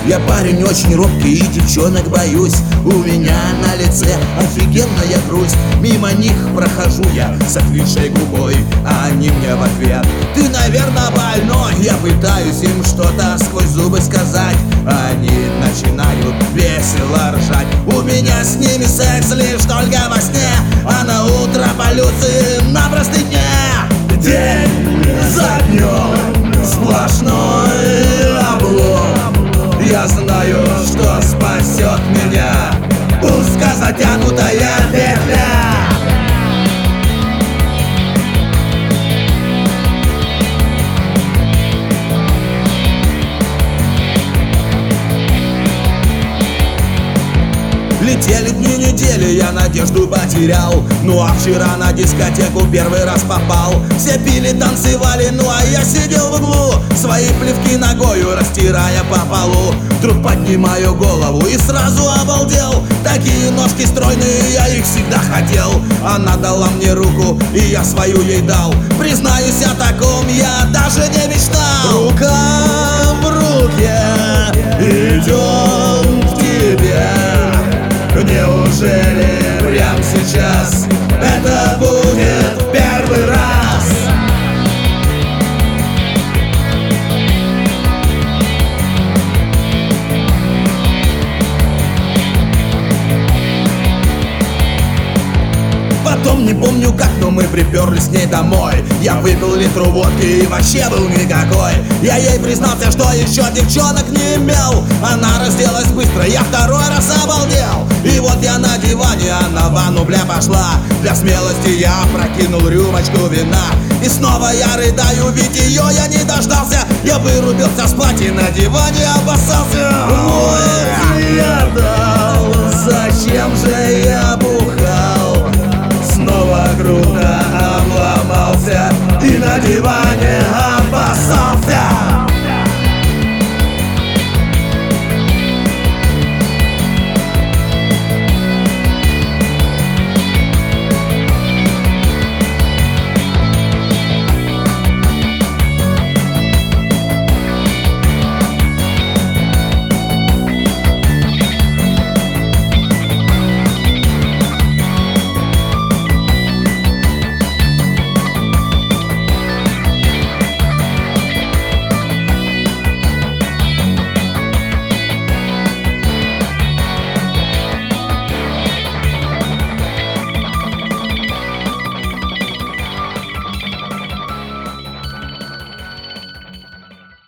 Я парень очень робкий и девчонок боюсь. У меня на лице офигенная грусть. Мимо них прохожу я с отвисшей губой, а они мне в ответ: ты, наверное, больной. Я пытаюсь им что-то сквозь зубы сказать, а они начинают весело ржать. У меня с ними секс лишь только во сне, а на утро полюции на простыне. День за днем сплошной облом. Я знаю, что спасет меня узко затянутая петля. Летели дни недели, я надежду потерял. Ну а вчера на дискотеку первый раз попал. Все пили, танцевали, ну а я сидел в углу, свои плевки ногою растирая по полу. Вдруг поднимаю голову и сразу обалдел. Такие ножки стройные, я их всегда хотел. Она дала мне руку, и я свою ей дал. Признаюсь, о таком я даже не мечтал. Рука в руке идем к тебе. Неужели прямо сейчас это будет первый раз? Потом не помню как, но мы приперлись с ней домой. Я выпил литру водки и вообще был никакой. Я ей признался, что еще девчонок не имел. Она разделась быстро, я второй раз обалдел. И вот я на диване, она в ванну, бля, пошла. Для смелости я прокинул рюмочку вина. И снова я рыдаю, ведь ее я не дождался. Я вырубился с платья, на диване обоссался.